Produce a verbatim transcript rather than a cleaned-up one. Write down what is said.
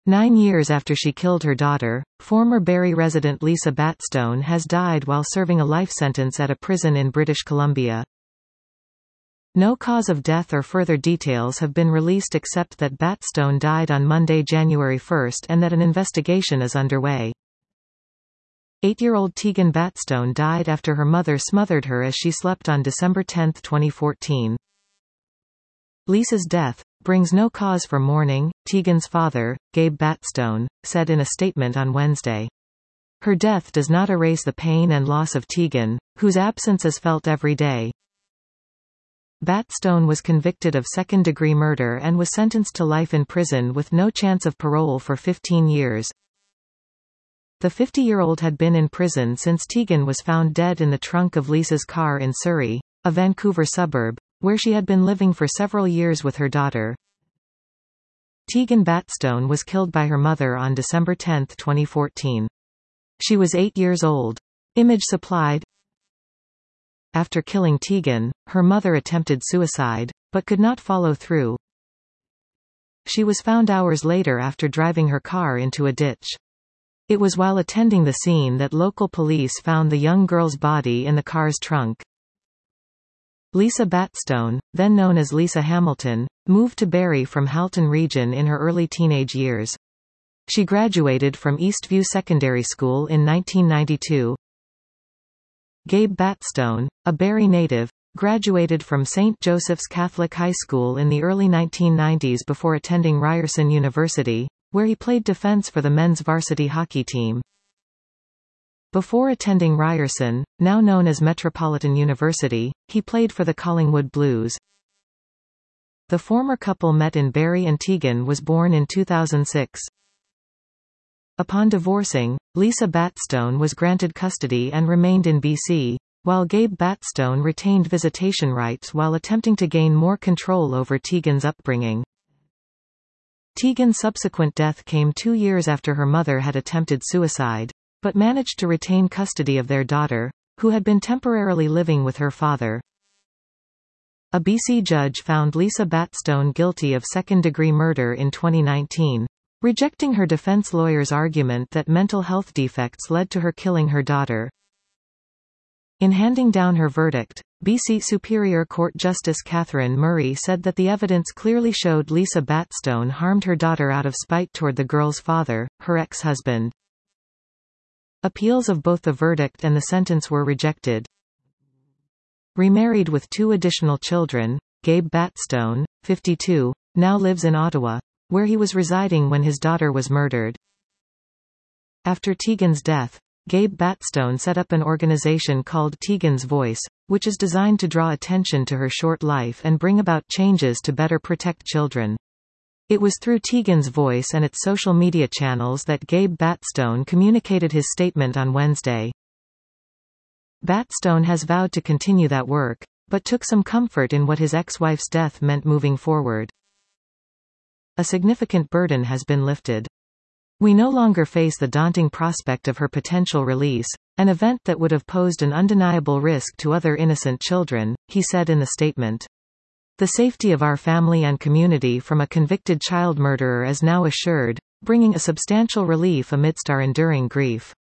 Nine years after she killed her daughter, former Barrie resident Lisa Batstone has died while serving a life sentence at a prison in British Columbia. No cause of death or further details have been released except that Batstone died on Monday, January first, and that an investigation is underway. Eight-year-old Tegan Batstone died after her mother smothered her as she slept on December tenth, twenty fourteen. Lisa's death brings no cause for mourning, Tegan's father, Gabe Batstone, said in a statement on Wednesday. Her death does not erase the pain and loss of Tegan, whose absence is felt every day. Batstone was convicted of second-degree murder and was sentenced to life in prison with no chance of parole for fifteen years. The fifty-year-old had been in prison since Tegan was found dead in the trunk of Lisa's car in Surrey, a Vancouver suburb, where she had been living for several years with her daughter. Tegan Batstone was killed by her mother on December tenth, twenty fourteen. She was eight years old. Image supplied. After killing Tegan, her mother attempted suicide, but could not follow through. She was found hours later after driving her car into a ditch. It was while attending the scene that local police found the young girl's body in the car's trunk. Lisa Batstone, then known as Lisa Hamilton, moved to Barrie from Halton Region in her early teenage years. She graduated from Eastview Secondary School in nineteen ninety-two. Gabe Batstone, a Barrie native, graduated from Saint Joseph's Catholic High School in the early nineteen nineties before attending Ryerson University, where he played defense for the men's varsity hockey team. Before attending Ryerson, now known as Metropolitan University, he played for the Collingwood Blues. The former couple met in Barrie and Tegan was born in two thousand six. Upon divorcing, Lisa Batstone was granted custody and remained in B C, while Gabe Batstone retained visitation rights while attempting to gain more control over Tegan's upbringing. Tegan's subsequent death came two years after her mother had attempted suicide, but managed to retain custody of their daughter, who had been temporarily living with her father. A B C judge found Lisa Batstone guilty of second-degree murder in twenty nineteen, rejecting her defense lawyer's argument that mental health defects led to her killing her daughter. In handing down her verdict, B C Superior Court Justice Catherine Murray said that the evidence clearly showed Lisa Batstone harmed her daughter out of spite toward the girl's father, her ex-husband. Appeals of both the verdict and the sentence were rejected. Remarried with two additional children, Gabe Batstone, fifty-two, now lives in Ottawa, where he was residing when his daughter was murdered. After Tegan's death, Gabe Batstone set up an organization called Tegan's Voice, which is designed to draw attention to her short life and bring about changes to better protect children. It was through Tegan's Voice and its social media channels that Gabe Batstone communicated his statement on Wednesday. Batstone has vowed to continue that work, but took some comfort in what his ex-wife's death meant moving forward. A significant burden has been lifted. We no longer face the daunting prospect of her potential release, an event that would have posed an undeniable risk to other innocent children, he said in the statement. The safety of our family and community from a convicted child murderer is now assured, bringing a substantial relief amidst our enduring grief.